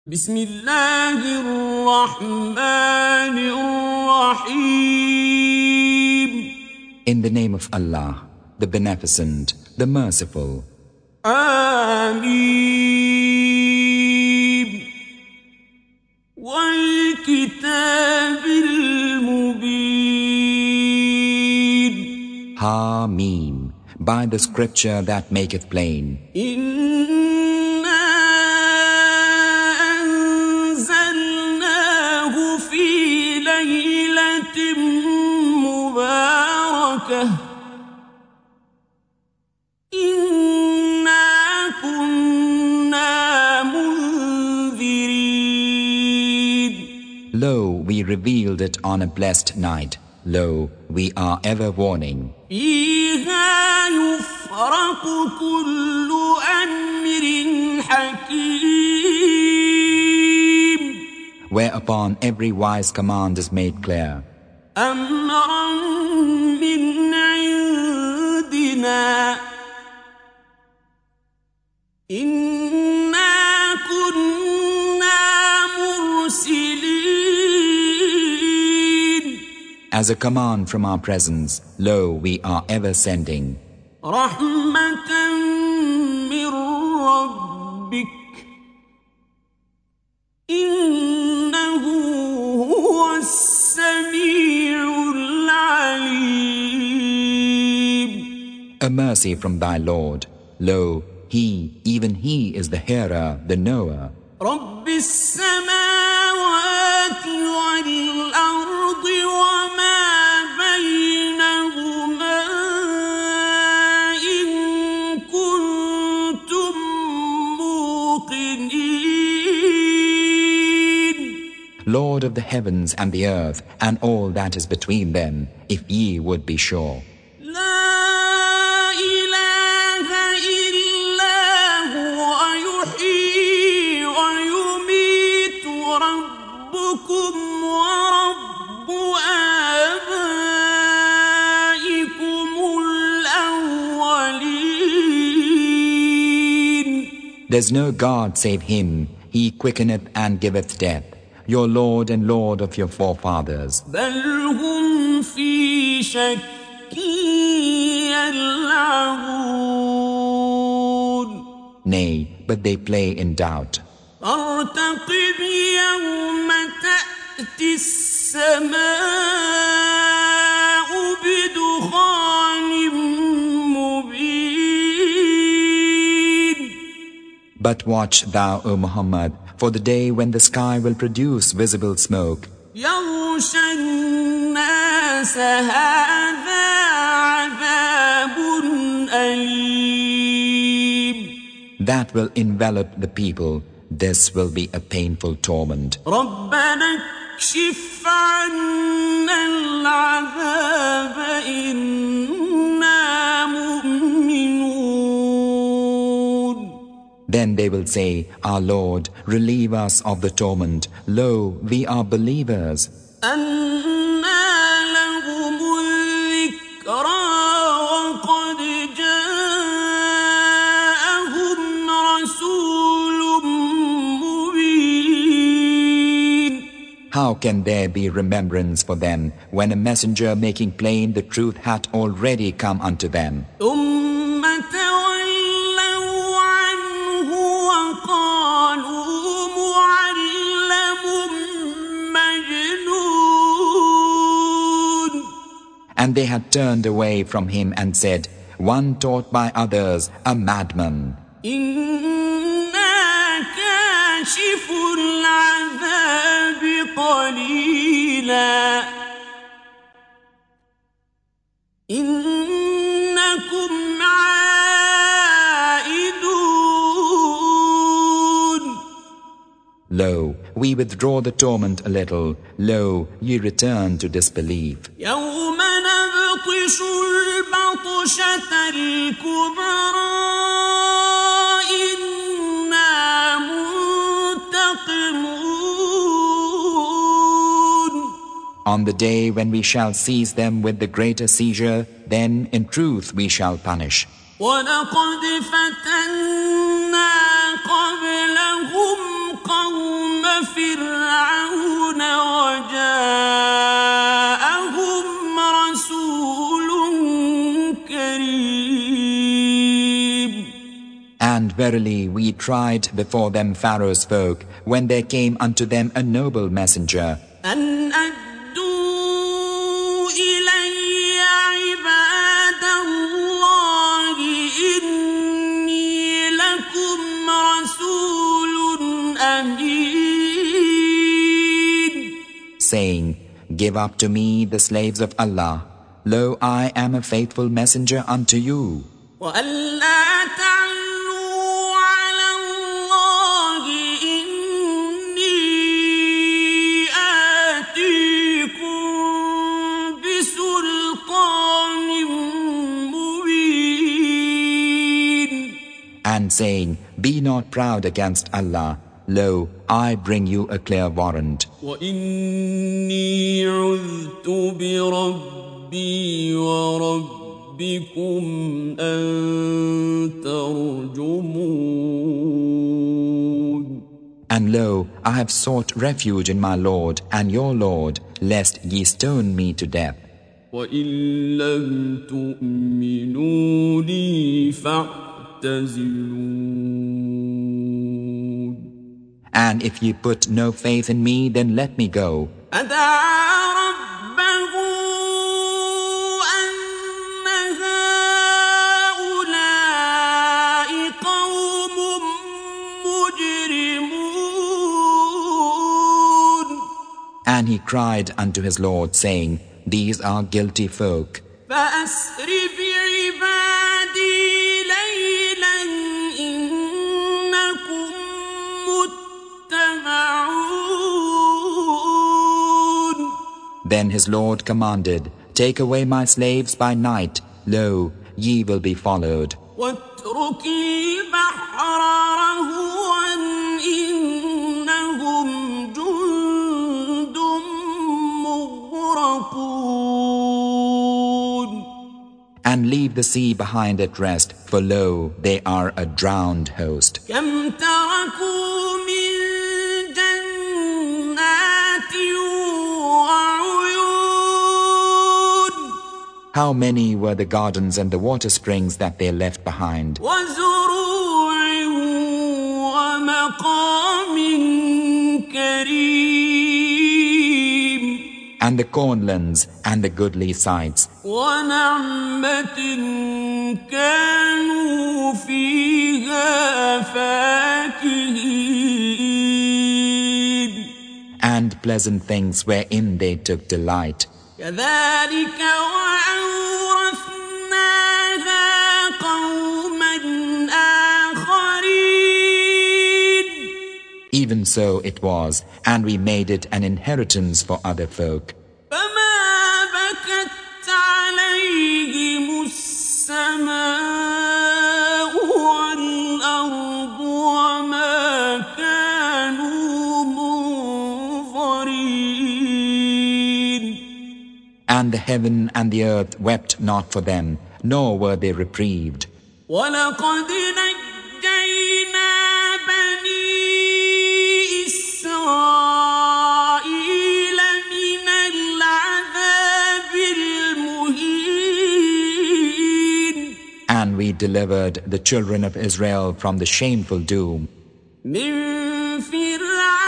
بسم الله الرحمن الرحيم. In the name of Allah, the Beneficent, the Merciful. آمين. والكتاب المبين. Hameen, by the scripture that maketh plain. Lo, we revealed it on a blessed night. Lo, we are ever warning. Whereupon every wise command is made clear. As a command from our presence, lo, we are ever sending. رحمة من ربك إنه هو السميع العليم. A mercy from thy Lord. Lo, he, even he is the hearer, the knower. رب السماوات والأرض وما بينهما إن كنتم موقنين. Lord of the heavens and the earth and all that is between them, if ye would be sure. There's no God save Him. He quickeneth and giveth death. Your Lord and Lord of your forefathers. بل هم في شك يلعبون. Nay, but they play in doubt. فارتقب يوم تأتي السماء بدخان مبين. But watch thou, O Muhammad, for the day when the sky will produce visible smoke. يغشى الناس هذا عذاب أليم. That will envelop the people. This will be a painful torment. ربنا اكشف عنا العذاب إنا مؤمنون. Then they will say, Our Lord, relieve us of the torment. Lo, we are believers. أنى لهم الذكرى وقد جاءهم رسول مبين. How can there be remembrance for them when a messenger making plain the truth hath already come unto them? ثم تولوا عنه وقالوا معلم مجنون. And they had turned away from him and said, One taught by others, a madman. إنا كاشف العذاب قليلا إنكم عائدون. Lo, we withdraw the torment a little. Lo, ye return to disbelief. يوم نبطش البطشة الكبرى إنا منتقمون. On the day when we shall seize them with the greater seizure, then in truth we shall punish. وَلَقَدْ فَتَنَّا قَبْلَهُمْ قَوْمَ فرعون وجاءهم رسول كريم. And verily we tried before them Pharaoh's folk, when there came unto them a noble messenger, أن أدوا إلي عباد الله إني لكم رسول أمين. saying, Give up to me the slaves of Allah. Lo, I am a faithful messenger unto you. وألا تعلوا على الله إني آتيكم بسلطان مبين. And saying, Be not proud against Allah. Lo, I bring you a clear warrant. وإني عذت بربي وربكم أن ترجمون. And lo, I have sought refuge in my Lord and your Lord, lest ye stone me to death. وإن لم تؤمنوا لي فاعتزلون. And if ye put no faith in me, then let me go. فدعا ربه أن هؤلاء قوم مجرمون. And he cried unto his Lord, saying, These are guilty folk. فأسر بعبادي ليلا إنكم متبعون. Then his Lord commanded, Take away my slaves by night. Lo, ye will be followed. واترك البحر رهوا إنهم جند مغرقون. And leave the sea behind at rest, for lo, they are a drowned host. كم تركوا من جنات وعيون. How many were the gardens and the water springs that they left behind, وزروع ومقام كريم. and the cornlands and the goodly sites, ونعمة كانوا فيها فاكهين. and pleasant things wherein they took delight. كذلك وأورثناها قوما آخرين. Even so it was, and we made it an inheritance for other folk. فما بكت عليهم السماء والأرض وما كانوا منظرين. And the heaven and the earth wept not for them, nor were they reprieved. ولقد نجينا بني إسرائيل من العذاب المهين. And we delivered the children of Israel from the shameful doom, من فرعون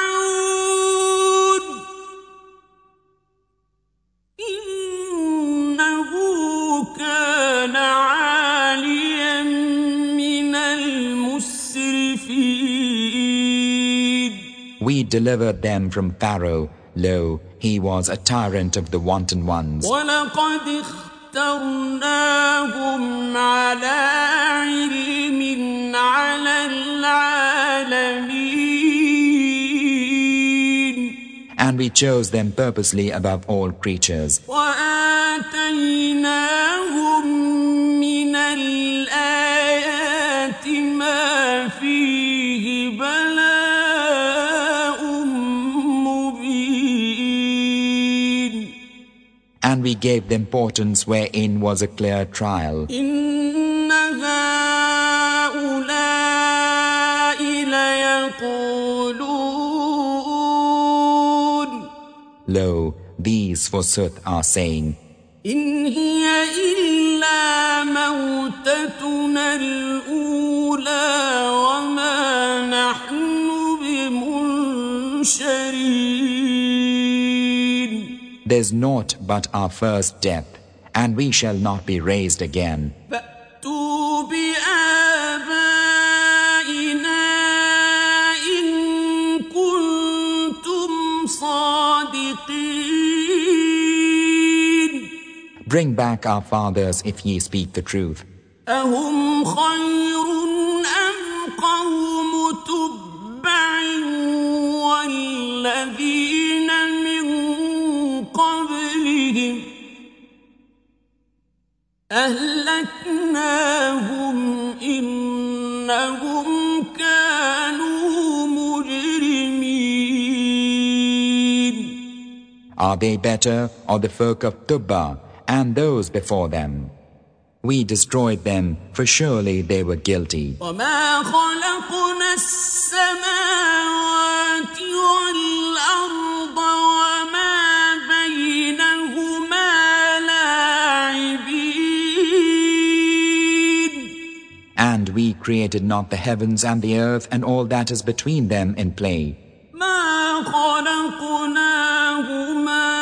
إنه كان عاليا من المسرفين. We delivered them from Pharaoh. Lo, he was a tyrant of the wanton ones. ولقد اخترناهم على علم على العالمين. And we chose them purposely above all creatures. وآتيناهم من الآيات ما فيه بلاء مبين. And we gave them portents wherein was a clear trial. إن هؤلاء ليقولون Lo, these forsooth are saying, إن هي إلا موتتنا الأولى وما نحن بمنشرين. There's naught but our first death, and we shall not be raised again. فأتوا بآبائنا إن كنتم صادقين. Bring back our fathers if ye speak the truth. أهم خير أم قوم تبع والذين من قبلهم أهلكناهم إنهم كانوا مجرمين. Are they better, or the folk of Tubba and those before them? We destroyed them, for surely they were guilty. وما خلقنا السماوات والأرض وما بينهما لاعبين. And we created not the heavens and the earth and all that is between them in play. ما خلقناهما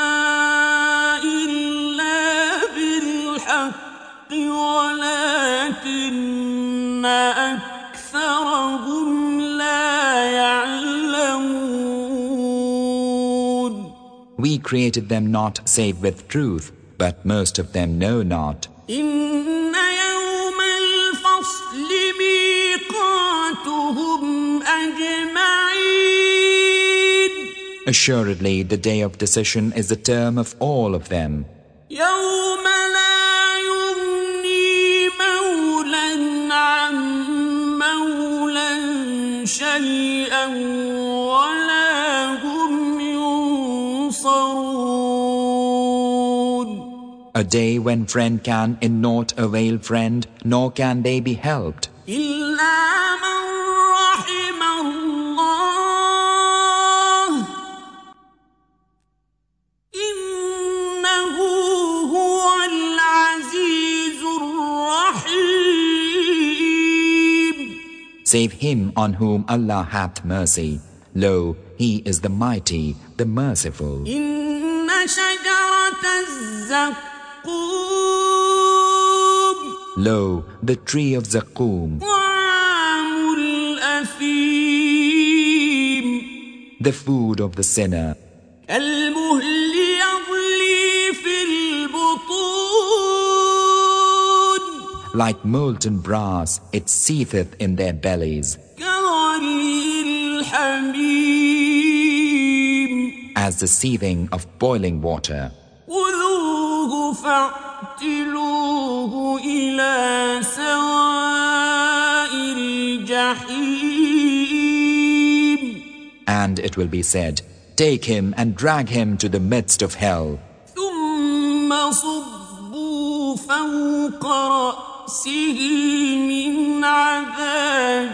إلا بالحق ولكن أكثرهم لا يعلمون. We created them not save with truth, but most of them know not. إن يوم الفصل ميقاتهم أجمعين. Assuredly, the day of decision is the term of all of them. يوم لا يغني مولا عن مولا شيئا ولا هم ينصرون. A day when friend can in naught avail friend, nor can they be helped. إلا من رحم الله إنه هو العزيز الرحيم. Save him on whom Allah hath mercy. Lo, he is the mighty, the merciful. إن شجرة الزقوم Lo, the tree of Zaqqum, طعام الأثيم the food of the sinner, كالمهل يغلي في البطون like molten brass, it seetheth in their bellies, كغلي الحميم. as the seething of boiling water. خذوه فاعتلوه إلى سواء الجحيم. And it will be said, take him and drag him to the midst of hell. ثم صبوا فوق رأسه من عذاب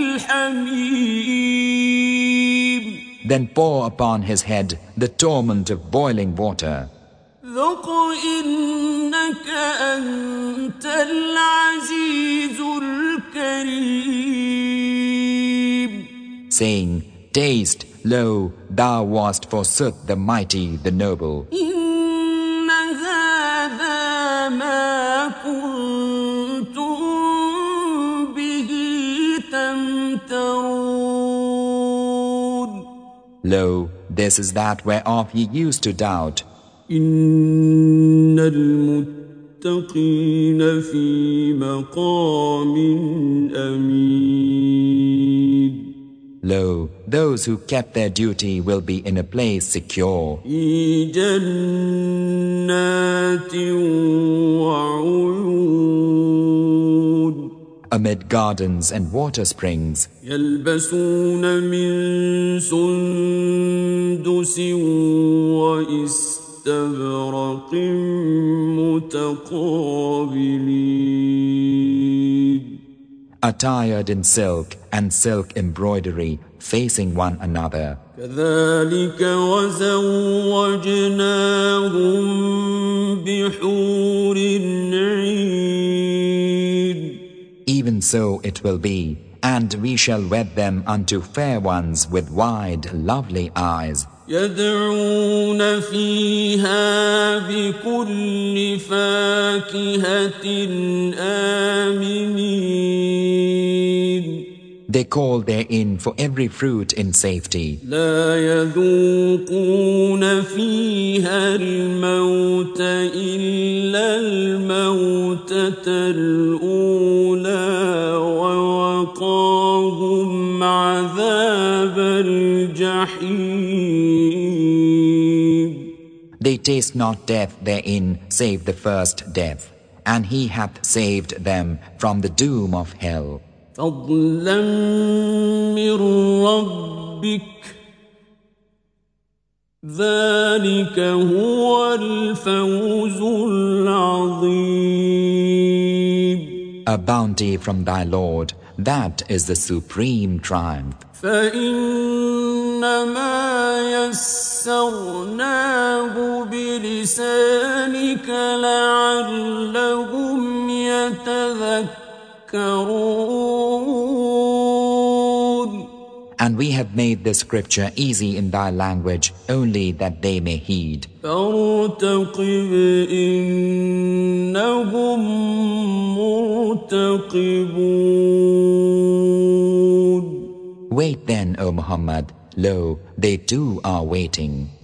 الحميم. Then pour upon his head the torment of boiling water. ذق إنك أنت العزيز الكريم. Saying, taste, lo, thou wast forsooth the mighty, the noble. إن هذا ما كنتم به تمترون. Lo, this is that whereof ye used to doubt. إن المتقين في مقام أمين. Lo, those who kept their duty will be in a place secure, في جنات وعيون. amid gardens and water springs. يلبسون من سندس واستبرق متقابلين. Attired in silk and silk embroidery, facing one another. كذلك وزوجناهم بحور عين. Even so it will be, and we shall wed them unto fair ones with wide, lovely eyes. يدعون فيها بكل فاكهة آمنين. They call therein for every fruit in safety. لا يذوقون فيها الموت إلا الموتة الأولى ووقاهم عذاب الجحيم. They taste not death therein save the first death, and he hath saved them from the doom of hell. فضلا من ربك ذلك هو الفوز العظيم. A bounty from thy Lord, that is the supreme triumph. فإنما يسرناه بلسانك لعلهم يتذكرون. And we have made the scripture easy in thy language only that they may heed. فارتقب إنهم مرتقبون. Wait then, O Muhammad, lo, they too are waiting.